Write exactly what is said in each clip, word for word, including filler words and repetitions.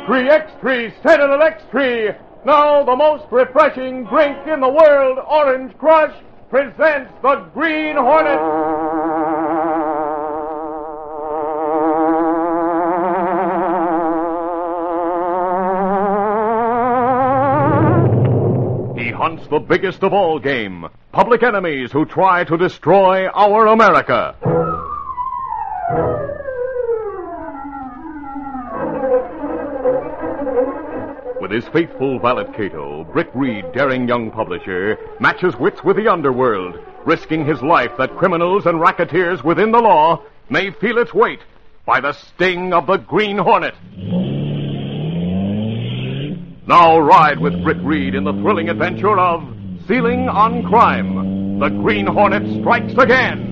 X-Tree, X-Tree, Sentinel X-Tree. Now the most refreshing drink in the world, Orange Crush, presents the Green Hornet. He hunts the biggest of all game, public enemies who try to destroy our America. With his faithful valet Cato, Britt Reed, daring young publisher, matches wits with the underworld, risking his life that criminals and racketeers within the law may feel its weight by the sting of the Green Hornet. Now ride with Britt Reed in the thrilling adventure of Sealing on Crime. The Green Hornet strikes again.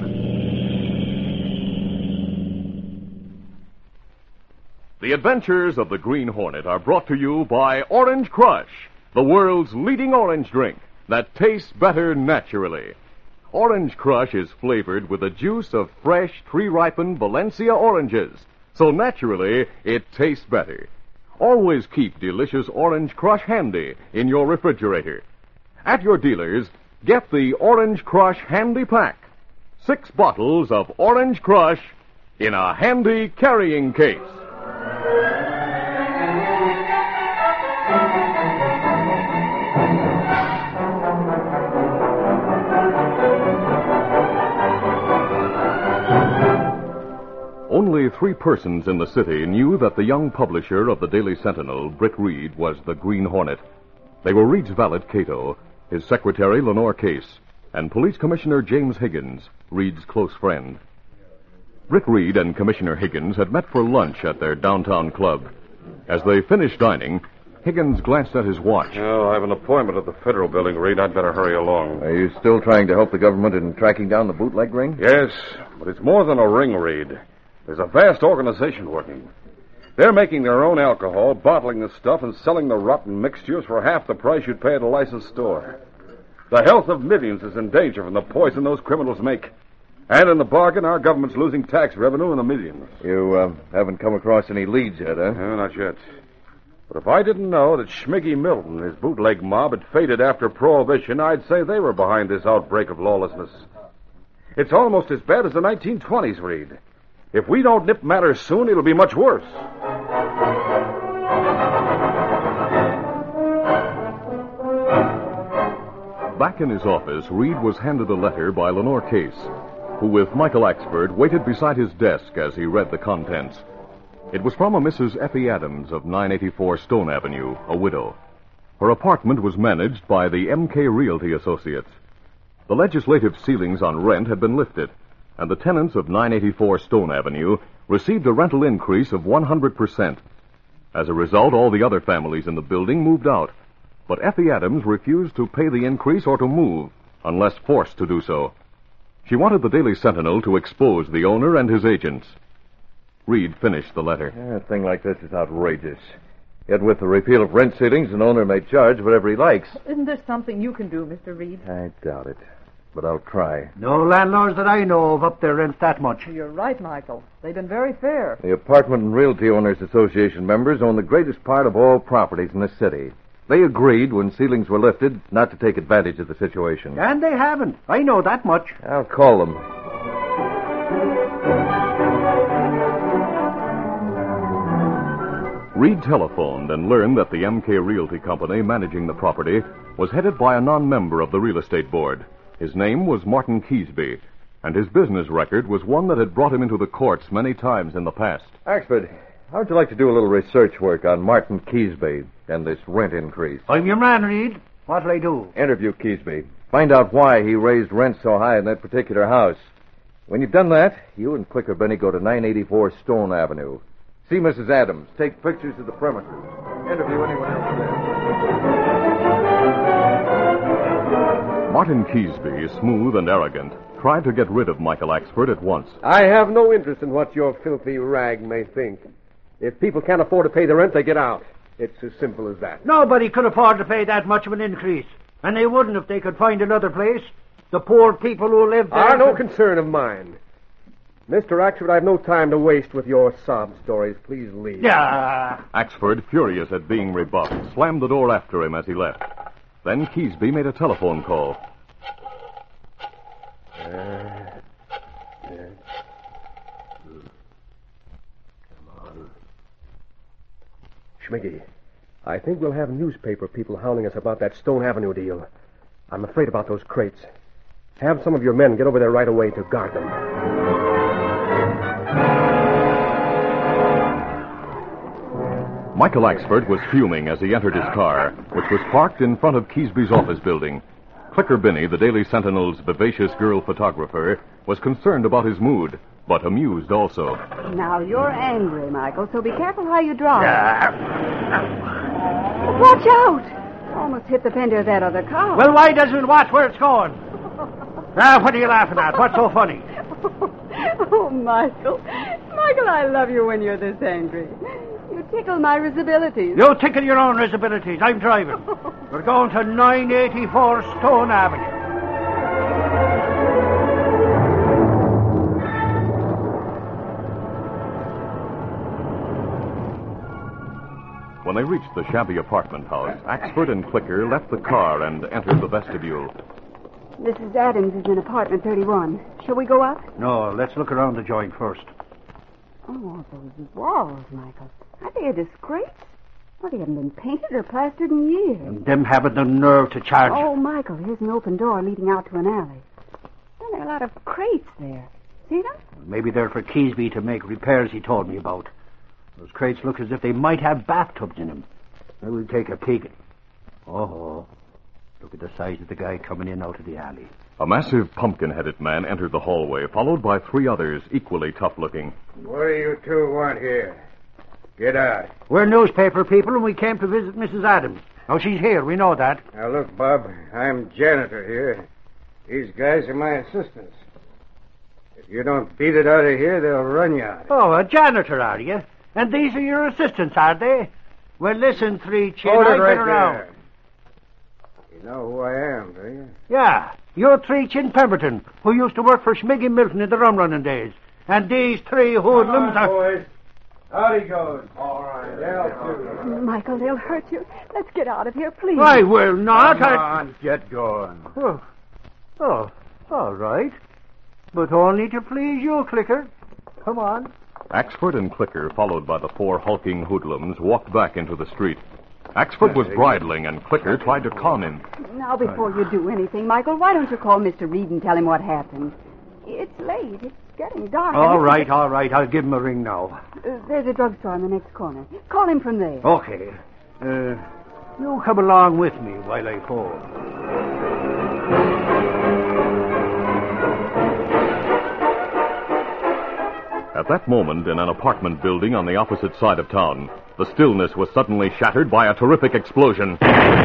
The adventures of the Green Hornet are brought to you by Orange Crush, the world's leading orange drink that tastes better naturally. Orange Crush is flavored with the juice of fresh, tree-ripened Valencia oranges, so naturally it tastes better. Always keep delicious Orange Crush handy in your refrigerator. At your dealers, get the Orange Crush Handy Pack. Six bottles of Orange Crush in a handy carrying case. Only three persons in the city knew that the young publisher of the Daily Sentinel, Britt Reed, was the Green Hornet. They were Reed's valet, Cato, his secretary, Lenore Case, and Police Commissioner James Higgins, Reed's close friend. Britt Reed and Commissioner Higgins had met for lunch at their downtown club. As they finished dining, Higgins glanced at his watch. Oh, I have an appointment at the Federal Building, Reed. I'd better hurry along. Are you still trying to help the government in tracking down the bootleg ring? Yes, but it's more than a ring, Reed. There's a vast organization working. They're making their own alcohol, bottling the stuff, and selling the rotten mixtures for half the price you'd pay at a licensed store. The health of millions is in danger from the poison those criminals make. And in the bargain, our government's losing tax revenue in the millions. You uh, haven't come across any leads yet, huh? No, not yet. But if I didn't know that Schmiggy Milton and his bootleg mob had faded after Prohibition, I'd say they were behind this outbreak of lawlessness. It's almost as bad as the nineteen twenties, Reed. If we don't nip matters soon, it'll be much worse. Back in his office, Reed was handed a letter by Lenore Case, who, with Michael Axford, waited beside his desk as he read the contents. It was from a Missus Effie Adams of nine eighty-four Stone Avenue, a widow. Her apartment was managed by the M K Realty Associates. The legislative ceilings on rent had been lifted, and the tenants of nine eighty-four Stone Avenue received a rental increase of one hundred percent. As a result, all the other families in the building moved out, but Effie Adams refused to pay the increase or to move unless forced to do so. She wanted the Daily Sentinel to expose the owner and his agents. Reed finished the letter. Yeah, a thing like this is outrageous. Yet with the repeal of rent ceilings, an owner may charge whatever he likes. Isn't there something you can do, Mister Reed? I doubt it, but I'll try. No landlords that I know of up their rents that much. You're right, Michael. They've been very fair. The Apartment and Realty Owners Association members own the greatest part of all properties in this city. They agreed when ceilings were lifted not to take advantage of the situation. And they haven't. I know that much. I'll call them. Reed telephoned and learned that the M K Realty Company managing the property was headed by a non-member of the real estate board. His name was Martin Keesby, and his business record was one that had brought him into the courts many times in the past. Axford, how would you like to do a little research work on Martin Keesby and this rent increase? I'm your man, Reed. What'll I do? Interview Keesby. Find out why he raised rent so high in that particular house. When you've done that, you and Clicker Benny go to nine eighty-four Stone Avenue. See Missus Adams. Take pictures of the premises. Interview anyone else there. Martin Keesby, smooth and arrogant, tried to get rid of Michael Axford at once. I have no interest in what your filthy rag may think. If people can't afford to pay the rent, they get out. It's as simple as that. Nobody could afford to pay that much of an increase. And they wouldn't if they could find another place. The poor people who live there... Are no concern of mine. Mister Axford, I've no time to waste with your sob stories. Please leave. Yeah. Axford, furious at being rebuffed, slammed the door after him as he left. Then Keesby made a telephone call. Uh, yeah. Come on. Schmiggy, I think we'll have newspaper people hounding us about that Stone Avenue deal. I'm afraid about those crates. Have some of your men get over there right away to guard them. Michael Axford was fuming as he entered his car, which was parked in front of Keesby's office building. Clicker Binney, the Daily Sentinel's vivacious girl photographer, was concerned about his mood, but amused also. Now, you're angry, Michael, so be careful how you drive. Yeah. Watch out! Almost hit the fender of that other car. Well, why doesn't it watch where it's going? Ah, what are you laughing at? What's so funny? Oh, Michael. Michael, I love you when you're this angry. You tickle my risibilities. You tickle your own risibilities. I'm driving. We're going to nine eighty-four Stone Avenue. When they reached the shabby apartment house, Axford and Clicker left the car and entered the vestibule. Missus Adams is in apartment thirty-one. Shall we go up? No, let's look around the joint first. Oh, those walls, Michael. Are they a disgrace? Well, they haven't been painted or plastered in years. And them having the nerve to charge. Oh, Michael, here's an open door leading out to an alley. And there are a lot of crates there. See them? Maybe they're for Keesby to make repairs he told me about. Those crates look as if they might have bathtubs in them. I will take a peek. Oh, look at the size of the guy coming in out of the alley. A massive pumpkin-headed man entered the hallway, followed by three others equally tough-looking. What do you two want here? Get out. We're newspaper people, and we came to visit Missus Adams. Now, she's here. We know that. Now, look, Bob, I'm janitor here. These guys are my assistants. If you don't beat it out of here, they'll run you out. Oh, a janitor, are you? And these are your assistants, are they? Well, listen, Three Chin, Hold it I've right been around. there. You know who I am, do you? Yeah, you're Three Chin Pemberton, who used to work for Schmiggy Milton in the rum-running days. And these three hoodlums Come on, are... boys. Out he goes. All right. They'll do. Michael, they'll hurt you. Let's get out of here, please. I will not. Come I... on, get going. Oh. oh, all right. But only to please you, Clicker. Come on. Axford and Clicker, followed by the four hulking hoodlums, walked back into the street. Axford was bridling, and Clicker tried to calm him. Now, before you do anything, Michael, why don't you call Mister Reed and tell him what happened? It's late. It's getting dark. All right, all right. I'll give him a ring now. Uh, there's a drugstore in the next corner. Call him from there. Okay. Uh, you come along with me while I phone. At that moment, in an apartment building on the opposite side of town, the stillness was suddenly shattered by a terrific explosion.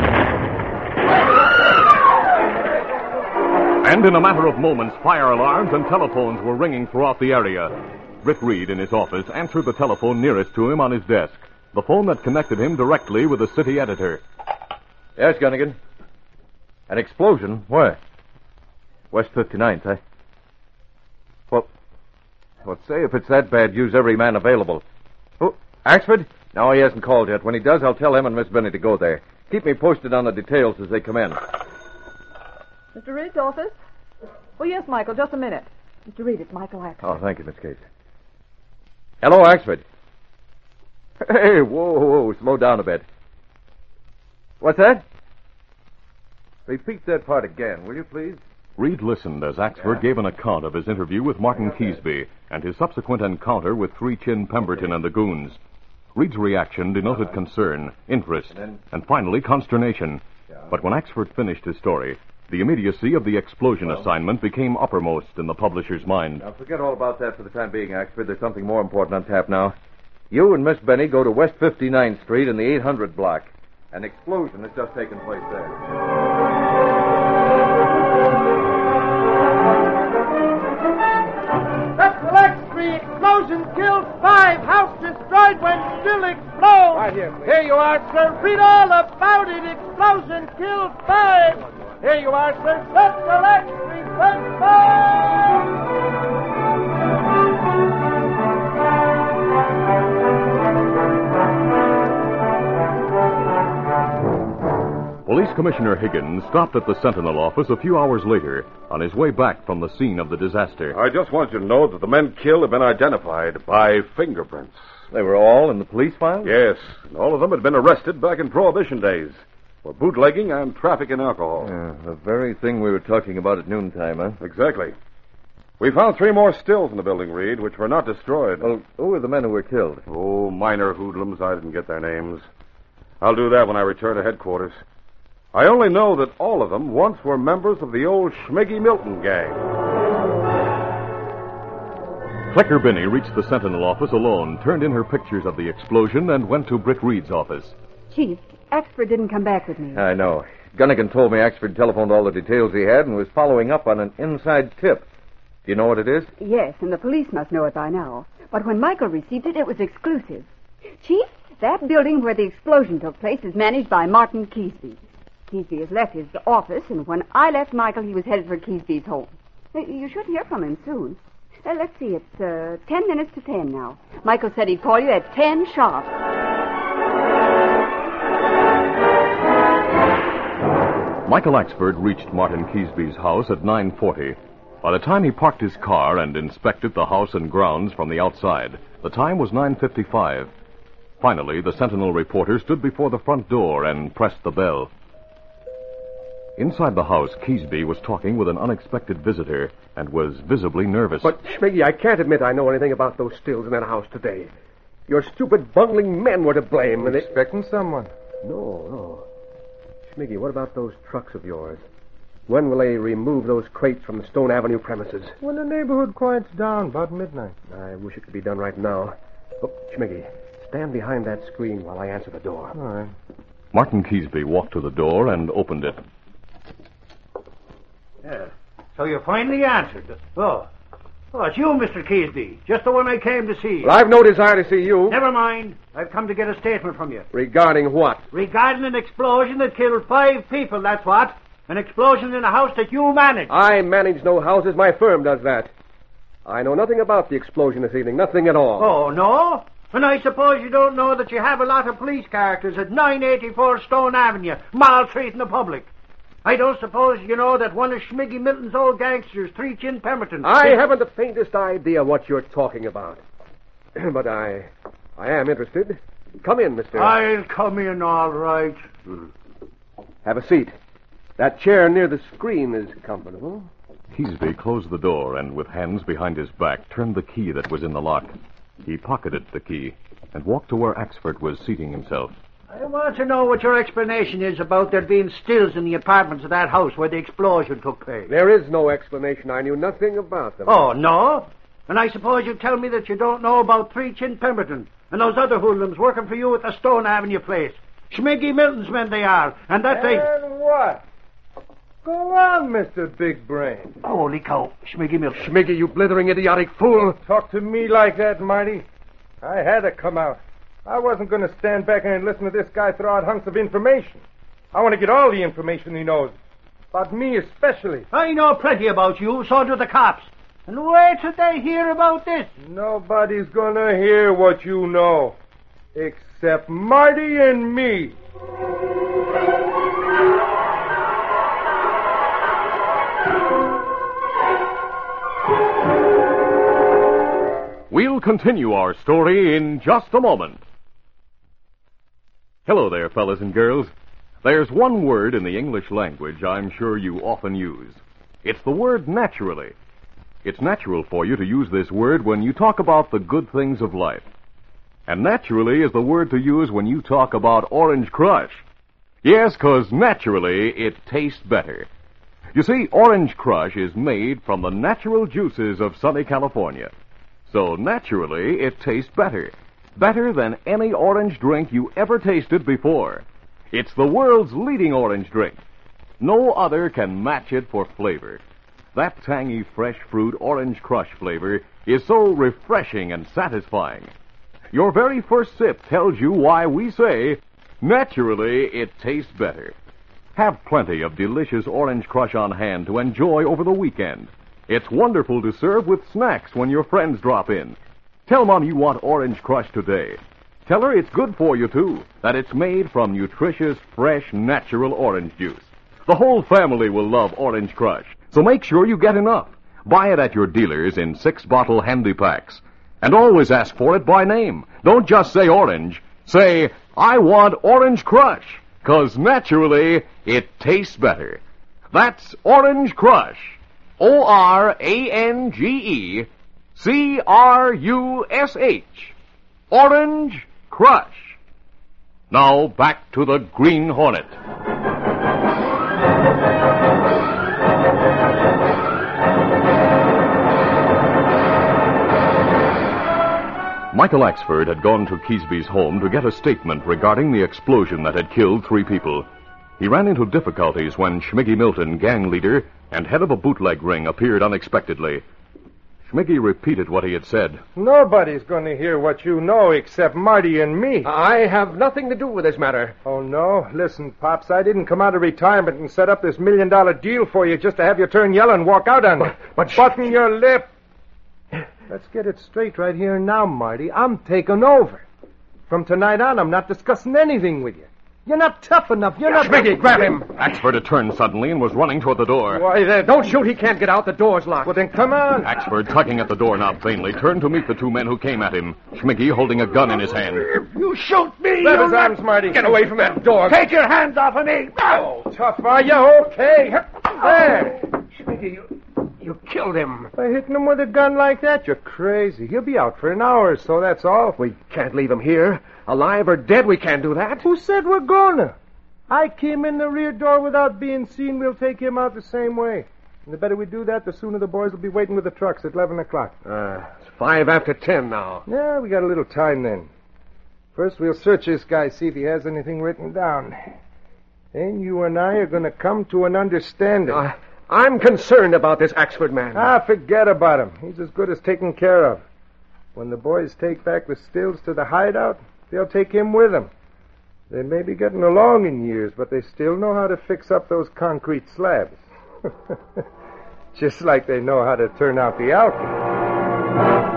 And in a matter of moments, fire alarms and telephones were ringing throughout the area. Britt Reed, in his office, answered the telephone nearest to him on his desk, the phone that connected him directly with the city editor. Yes, Gunnigan. An explosion? Where? West fifty-ninth, eh? Well, well, say if it's that bad, use every man available. Oh, Axford? No, he hasn't called yet. When he does, I'll tell him and Miss Benny to go there. Keep me posted on the details as they come in. Mister Reed's office? Oh, yes, Michael, just a minute. Mister Reed, it's Michael Axford. Oh, thank you, Miss Case. Hello, Axford. Hey, whoa, whoa, slow down a bit. What's that? Repeat that part again, will you, please? Reed listened as Axford yeah. gave an account of his interview with Martin Keesby and his subsequent encounter with Three Chin Pemberton and the goons. Reed's reaction denoted concern, interest, and finally consternation. But when Axford finished his story, the immediacy of the explosion well, assignment became uppermost in the publisher's mind. Now, forget all about that for the time being, Axford. There's something more important on tap now. You and Miss Benny go to West fifty-ninth Street in the eight hundred block. An explosion has just taken place there. Explosion killed five. House destroyed when still explodes. Right here, please. Here you are, sir. Read all about it. Explosion killed five. Here you are, sir. Central Street, went five. Commissioner Higgins stopped at the Sentinel office a few hours later on his way back from the scene of the disaster. I just want you to know that the men killed have been identified by fingerprints. They were all in the police file? Yes, and all of them had been arrested back in Prohibition days for bootlegging and trafficking alcohol. Yeah, the very thing we were talking about at noontime, huh? Exactly. We found three more stills in the building, Reed, which were not destroyed. Well, who were the men who were killed? Oh, minor hoodlums. I didn't get their names. I'll do that when I return to headquarters. I only know that all of them once were members of the old Schmiggy Milton gang. Flicker Binney reached the Sentinel office alone, turned in her pictures of the explosion, and went to Britt Reed's office. Chief, Axford didn't come back with me. I know. Gunnigan told me Axford telephoned all the details he had and was following up on an inside tip. Do you know what it is? Yes, and the police must know it by now. But when Michael received it, it was exclusive. Chief, that building where the explosion took place is managed by Martin Keesby. Keesby has left his office, and when I left Michael, he was headed for Keesby's home. You should hear from him soon. Uh, let's see, it's uh, ten minutes to ten now. Michael said he'd call you at ten sharp. Michael Axford reached Martin Keesby's house at nine forty. By the time he parked his car and inspected the house and grounds from the outside, the time was nine fifty-five. Finally, the Sentinel reporter stood before the front door and pressed the bell. Inside the house, Keesby was talking with an unexpected visitor and was visibly nervous. But, Schmiggy, I can't admit I know anything about those stills in that house today. Your stupid bungling men were to blame. And they... Expecting someone. No, no. Schmiggy, what about those trucks of yours? When will they remove those crates from the Stone Avenue premises? When the neighborhood quiets down, about midnight. I wish it could be done right now. Oh, Schmiggy, stand behind that screen while I answer the door. All right. Martin Keesby walked to the door and opened it. Yeah. So you finally answered. Oh. Oh, it's you, Mister Keesby. Just the one I came to see. Well, I've no desire to see you. Never mind. I've come to get a statement from you. Regarding what? Regarding an explosion that killed five people, that's what. An explosion in a house that you manage. I manage no houses. My firm does that. I know nothing about the explosion this evening. Nothing at all. Oh, no? And I suppose you don't know that you have a lot of police characters at nine eighty-four Stone Avenue, maltreating the public. I don't suppose you know that one of Schmiggy Milton's old gangsters, Three Chin Pemberton... I haven't the faintest idea what you're talking about. But I... I am interested. Come in, mister. I'll come in all right. Have a seat. That chair near the screen is comfortable. Keesby closed the door and, with hands behind his back, turned the key that was in the lock. He pocketed the key and walked to where Axford was seating himself. I want to know what your explanation is about there being stills in the apartments of that house where the explosion took place. There is no explanation. I knew nothing about them. Oh, no? And I suppose you tell me that you don't know about Three Chin Pemberton and those other hoodlums working for you at the Stone Avenue place. Schmiggy Milton's men they are, and that they... And what? Go on, Mister Big Brain. Holy cow, Schmiggy Milton. Schmiggy, you blithering idiotic fool. Talk to me like that, Marty. I had to come out. I wasn't going to stand back and listen to this guy throw out hunks of information. I want to get all the information he knows. About me especially. I know plenty about you, so do the cops. And where should they hear about this? Nobody's going to hear what you know. Except Marty and me. We'll continue our story in just a moment. Hello there, fellas and girls. There's one word in the English language I'm sure you often use. It's the word naturally. It's natural for you to use this word when you talk about the good things of life. And naturally is the word to use when you talk about Orange Crush. Yes, 'cause naturally it tastes better. You see, Orange Crush is made from the natural juices of sunny California. So naturally it tastes better. Better than any orange drink you ever tasted before. It's the world's leading orange drink. No other can match it for flavor. That tangy, fresh fruit Orange Crush flavor is so refreshing and satisfying. Your very first sip tells you why we say, naturally, it tastes better. Have plenty of delicious Orange Crush on hand to enjoy over the weekend. It's wonderful to serve with snacks when your friends drop in. Tell Mom you want Orange Crush today. Tell her it's good for you, too, that it's made from nutritious, fresh, natural orange juice. The whole family will love Orange Crush, so make sure you get enough. Buy it at your dealers in six-bottle handy packs. And always ask for it by name. Don't just say orange. Say, I want Orange Crush, 'cause naturally, it tastes better. That's Orange Crush. O R A N G E C R U S H. Orange Crush. Now back to the Green Hornet. Michael Axford had gone to Keesby's home to get a statement regarding the explosion that had killed three people. He ran into difficulties when Schmiggy Milton, gang leader and head of a bootleg ring, appeared unexpectedly. Schmiggy repeated what he had said. Nobody's going to hear what you know except Marty and me. I have nothing to do with this matter. Oh, no? Listen, Pops, I didn't come out of retirement and set up this million-dollar deal for you just to have you turn yellow and walk out on me. But, but Button sh- your lip. Let's get it straight right here and now, Marty. I'm taking over. From tonight on, I'm not discussing anything with you. You're not tough enough. You're not... Schmiggy, grab him. Axford had turned suddenly and was running toward the door. Why, there, don't shoot. He can't get out. The door's locked. Well, then come on. Axford, tugging at the doorknob vainly, turned to meet the two men who came at him, Schmiggy holding a gun in his hand. You shoot me. Grab his arms, Marty. Get away from that door. Take your hands off of me. Oh, tough, are you? Okay. There. Schmiggy, you... You killed him. By hitting him with a gun like that, you're crazy. He'll be out for an hour or so, that's all. We can't leave him here. Alive or dead, we can't do that. Who said we're gonna? I came in the rear door without being seen. We'll take him out the same way. And the better we do that, the sooner the boys will be waiting with the trucks at eleven o'clock. Uh, it's five after ten now. Yeah, we got a little time then. First, we'll search this guy, see if he has anything written down. Then you and I are going to come to an understanding. Uh, I'm concerned about this Axford man. Ah, forget about him. He's as good as taken care of. When the boys take back the stills to the hideout, they'll take him with them. They may be getting along in years, but they still know how to fix up those concrete slabs. Just like they know how to turn out the alky.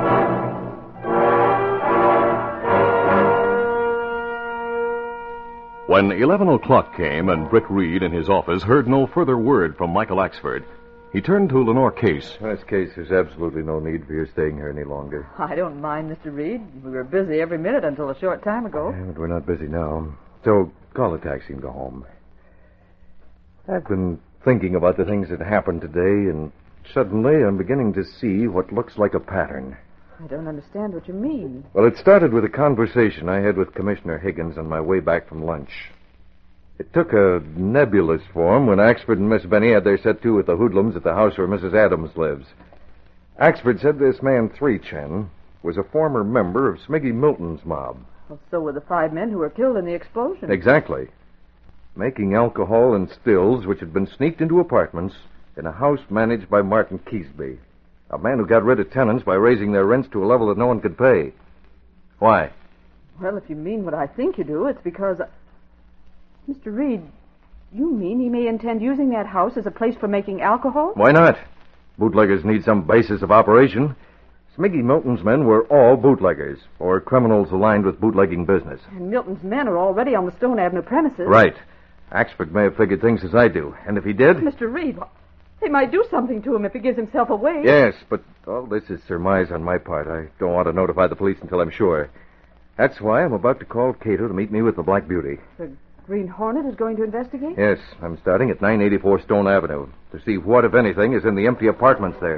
When eleven o'clock came and Britt Reed in his office heard no further word from Michael Axford, he turned to Lenore Case. Miss Case, there's absolutely no need for your staying here any longer. I don't mind, Mister Reed. We were busy every minute until a short time ago. Yeah, but we're not busy now. So call a taxi and go home. I've been thinking about the things that happened today, and suddenly I'm beginning to see what looks like a pattern. I don't understand what you mean. Well, it started with a conversation I had with Commissioner Higgins on my way back from lunch. It took a nebulous form when Axford and Miss Benny had their set to with the hoodlums at the house where Missus Adams lives. Axford said this man, Three Chen, was a former member of Smiggy Milton's mob. Well, so were the five men who were killed in the explosion. Exactly. Making alcohol in stills which had been sneaked into apartments in a house managed by Martin Keesby, a man who got rid of tenants by raising their rents to a level that no one could pay. Why? Well, if you mean what I think you do, it's because... I... Mister Reed, you mean he may intend using that house as a place for making alcohol? Why not? Bootleggers need some basis of operation. Smiggy Milton's men were all bootleggers, or criminals aligned with bootlegging business. And Milton's men are already on the Stone Avenue premises. Right. Axford may have figured things as I do. And if he did... Mister Reed, they might do something to him if he gives himself away. Yes, but all this is surmise on my part. I don't want to notify the police until I'm sure. That's why I'm about to call Cato to meet me with the Black Beauty. The Green Hornet is going to investigate? Yes, I'm starting at nine eighty-four Stone Avenue to see what, if anything, is in the empty apartments there.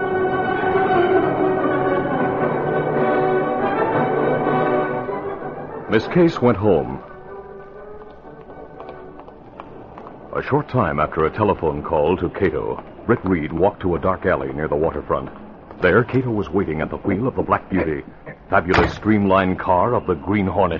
Miss Case went home. A short time after a telephone call to Cato, Britt Reed walked to a dark alley near the waterfront. There, Cato was waiting at the wheel of the Black Beauty, fabulous streamlined car of the Green Hornet.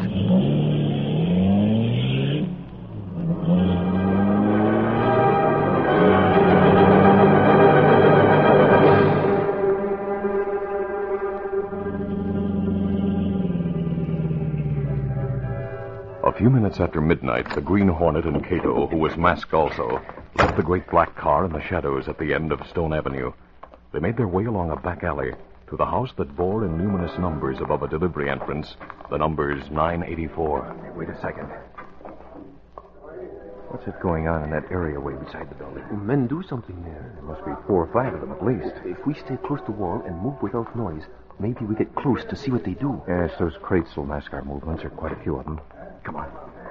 A few minutes after midnight, the Green Hornet and Cato, who was masked also, left the great black car in the shadows at the end of Stone Avenue. They made their way along a back alley. to the house that bore in numerous numbers above a delivery entrance the numbers nine eighty-four. Wait a second. What's it going on in that area way beside the building? Men do something there. There must be four or five of them at least. If we stay close to the wall and move without noise, maybe we get close to see what they do. Yes, those crates will mask our movements. There are quite a few of them. Come on.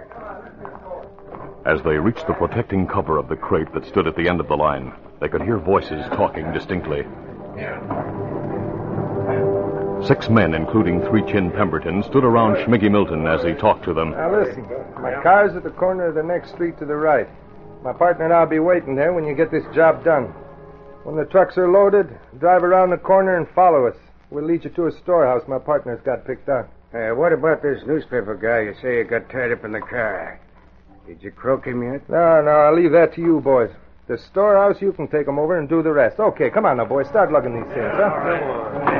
As they reached the protecting cover of the crate that stood at the end of the line, they could hear voices talking distinctly. Six men, including Three Chin Pemberton, stood around Schmiggy Milton as he talked to them. Now listen, my car's at the corner of the next street to the right. My partner and I'll be waiting there when you get this job done. When the trucks are loaded, drive around the corner and follow us. We'll lead you to a storehouse my partner's got picked out. Uh, what about this newspaper guy you say you got tied up in the car? Did you croak him yet? No, no, I'll leave that to you boys. The storehouse, you can take them over and do the rest. Okay, come on now, boys. Start lugging these things, huh?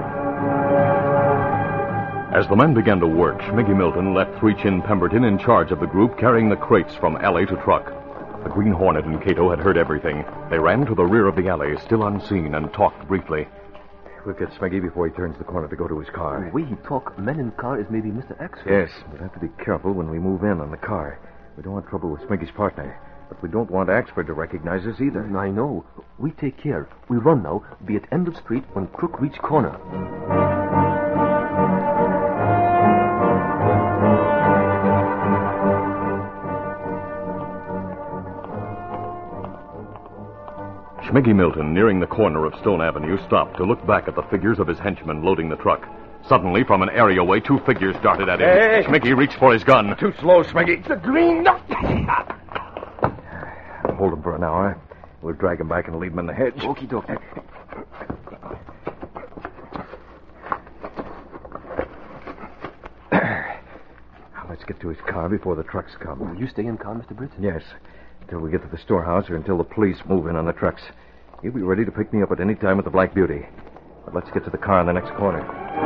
As the men began to work, Schmiggy Milton left Three Chin Pemberton in charge of the group carrying the crates from alley to truck. The Green Hornet and Cato had heard everything. They ran to the rear of the alley, still unseen, and talked briefly. We'll get Smiggy before he turns the corner to go to his car. The way he talk, men in car is maybe Mister Axford. Yes, we'll have to be careful when we move in on the car. We don't want trouble with Smiggy's partner. But we don't want Axford to recognize us either. I know. We take care. We run now. Be at end of street when crook reach corner. Schmiggy Milton, nearing the corner of Stone Avenue, stopped to look back at the figures of his henchmen loading the truck. Suddenly, from an areaway, two figures darted at him. Hey! Schmiggy reached for his gun. Too slow, Smiggy. The green... Hold him for an hour. We'll drag him back and leave him in the hedge. Okie dokie. Now, let's get to his car before the trucks come. Will you stay in car, Mister Britt? Yes. Until we get to the storehouse or until the police move in on the trucks. You'll be ready to pick me up at any time with the Black Beauty. But let's get to the car in the next corner.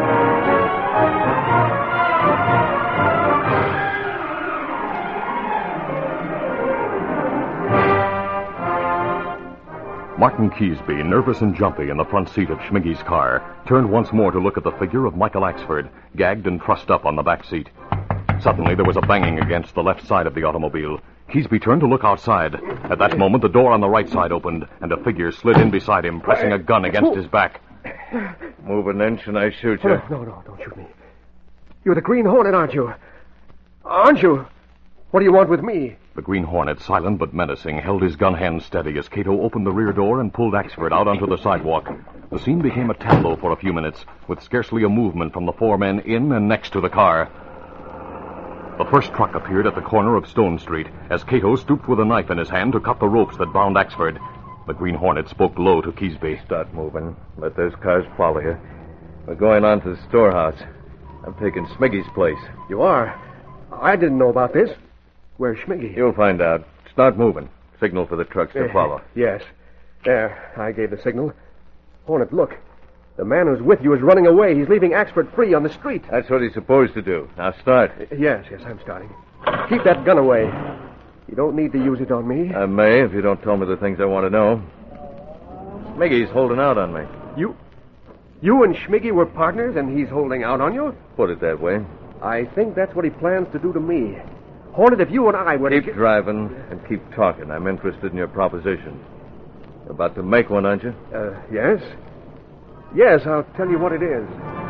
Martin Keesby, nervous and jumpy in the front seat of Schmiggy's car, turned once more to look at the figure of Michael Axford, gagged and trussed up on the back seat. Suddenly, there was a banging against the left side of the automobile. Keesby turned to look outside. At that moment, the door on the right side opened, and a figure slid in beside him, pressing a gun against his back. Move an inch and I shoot you. Oh, no, no, don't shoot me. You're the Green Hornet, aren't you? Aren't you? What do you want with me? The Green Hornet, silent but menacing, held his gun hand steady as Cato opened the rear door and pulled Axford out onto the sidewalk. The scene became a tableau for a few minutes, with scarcely a movement from the four men in and next to the car. The first truck appeared at the corner of Stone Street as Cato stooped with a knife in his hand to cut the ropes that bound Axford. The Green Hornet spoke low to Keesby. Start moving. Let those cars follow you. We're going on to the storehouse. I'm taking Smiggy's place. You are? I didn't know about this. Where's Schmiggy? You'll find out. Start moving. Signal for the trucks to Uh, follow. Yes. There, I gave the signal. Hornet, look. The man who's with you is running away. He's leaving Axford free on the street. That's what he's supposed to do. Now start. Yes, yes, I'm starting. Keep that gun away. You don't need to use it on me. I may if you don't tell me the things I want to know. Smiggy's holding out on me. You... You and Schmiggy were partners and he's holding out on you? Put it that way. I think that's what he plans to do to me. Hornet, if you and I were Keep to... driving and keep talking. I'm interested in your proposition. You're about to make one, aren't you? Uh, yes? Yes, I'll tell you what it is.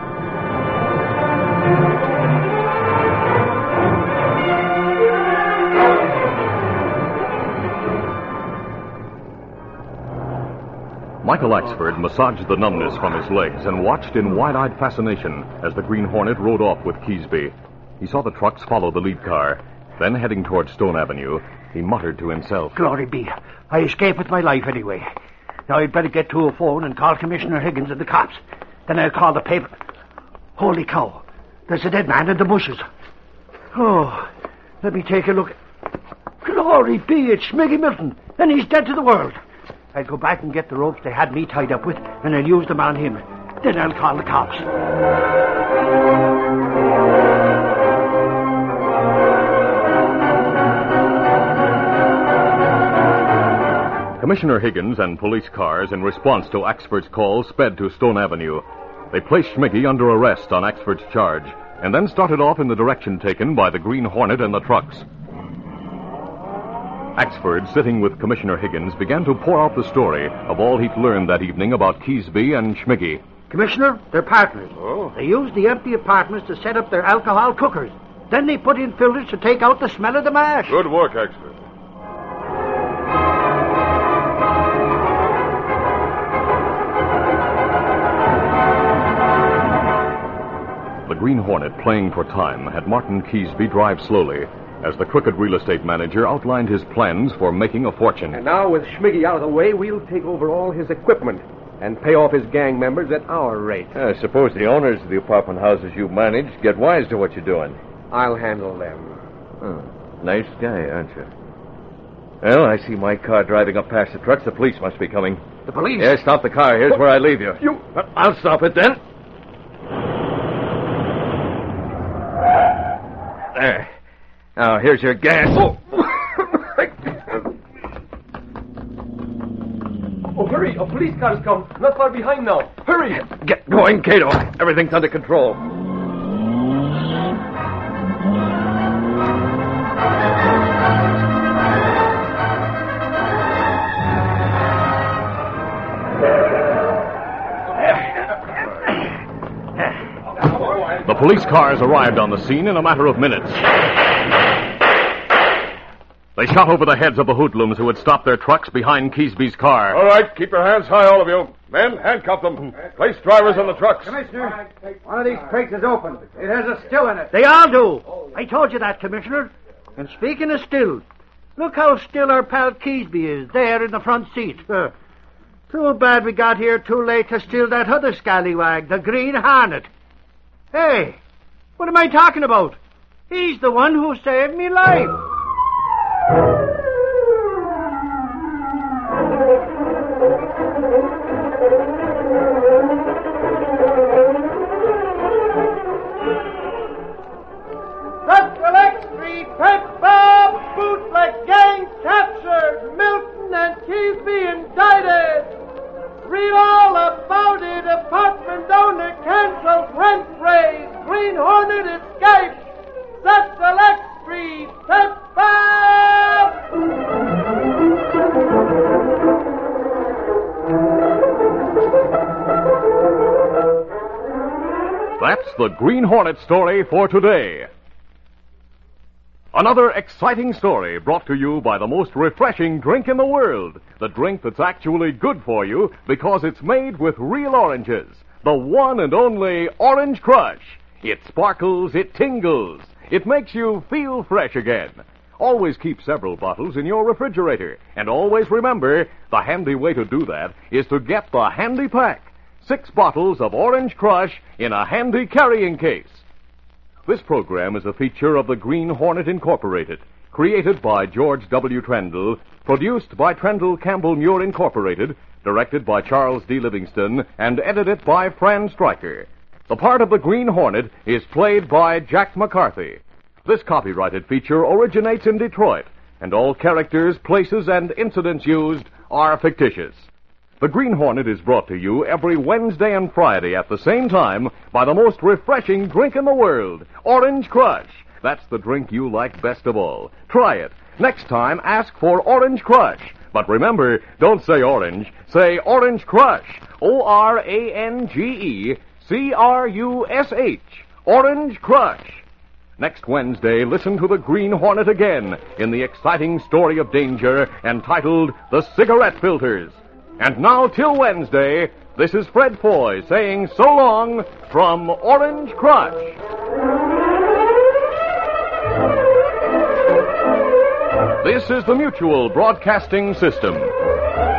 Michael Axford massaged the numbness from his legs and watched in wide-eyed fascination as the Green Hornet rode off with Keesby. He saw the trucks follow the lead car. Then, heading toward Stone Avenue, he muttered to himself. Glory be. I escaped with my life anyway. Now I'd better get to a phone and call Commissioner Higgins and the cops. Then I'll call the paper. Holy cow. There's a dead man in the bushes. Oh, let me take a look. Glory be, it's Schmiggy Milton. And he's dead to the world. I'll go back and get the ropes they had me tied up with, and I'll use them on him. Then I'll call the cops. Commissioner Higgins and police cars, in response to Axford's call, sped to Stone Avenue. They placed Schmiggy under arrest on Axford's charge, and then started off in the direction taken by the Green Hornet and the trucks. Axford, sitting with Commissioner Higgins, began to pour out the story of all he'd learned that evening about Keesby and Schmiggy. Commissioner, they're partners. Oh? They used the empty apartments to set up their alcohol cookers. Then they put in filters to take out the smell of the mash. Good work, Axford. The Green Hornet, playing for time, had Martin Keesby drive slowly as the crooked real estate manager outlined his plans for making a fortune. And now, with Schmiggy out of the way, we'll take over all his equipment and pay off his gang members at our rate. I suppose the owners of the apartment houses you manage get wise to what you're doing. I'll handle them. Oh, nice guy, aren't you? Well, I see my car driving up past the trucks. The police must be coming. The police? Yeah, stop the car. Here's where I leave you. You... I'll stop it then. There. Now, here's your gas. Oh. Oh, hurry. A police car has come. Not far behind now. Hurry. Get going, Cato. Everything's under control. The police cars arrived on the scene in a matter of minutes. They shot over the heads of the hoodlums who had stopped their trucks behind Keesby's car. All right, keep your hands high, all of you. Men, handcuff them. Place drivers on the trucks. Commissioner, one of these crates is open. It has a still in it. They all do. I told you that, Commissioner. And speaking of still, look how still our pal Keesby is, there in the front seat. Uh, too bad we got here too late to steal that other scallywag, the Green Hornet. Hey, what am I talking about? He's the one who saved me life. Select Street, Pepper, bootleg gang captured, Milton and Keesby indicted. Read all about it, apartment owner cancels rent raise, Green Hornet escapes, set Select Street, Pepper! That's the Green Hornet story for today. Another exciting story brought to you by the most refreshing drink in the world. The drink that's actually good for you because it's made with real oranges. The one and only Orange Crush. It sparkles, it tingles. It makes you feel fresh again. Always keep several bottles in your refrigerator. And always remember, the handy way to do that is to get the handy pack. Six bottles of Orange Crush in a handy carrying case. This program is a feature of the Green Hornet Incorporated, created by George W. Trendle, produced by Trendle Campbell Muir Incorporated, directed by Charles D. Livingston, and edited by Fran Stryker. The part of the Green Hornet is played by Jack McCarthy. This copyrighted feature originates in Detroit, and all characters, places, and incidents used are fictitious. The Green Hornet is brought to you every Wednesday and Friday at the same time by the most refreshing drink in the world, Orange Crush. That's the drink you like best of all. Try it. Next time, ask for Orange Crush. But remember, don't say orange. Say Orange Crush. O R A N G E C R U S H. Orange Crush. Next Wednesday, listen to the Green Hornet again in the exciting story of danger entitled The Cigarette Filters. And now, till Wednesday, this is Fred Foy saying so long from Orange Crush. This is the Mutual Broadcasting System.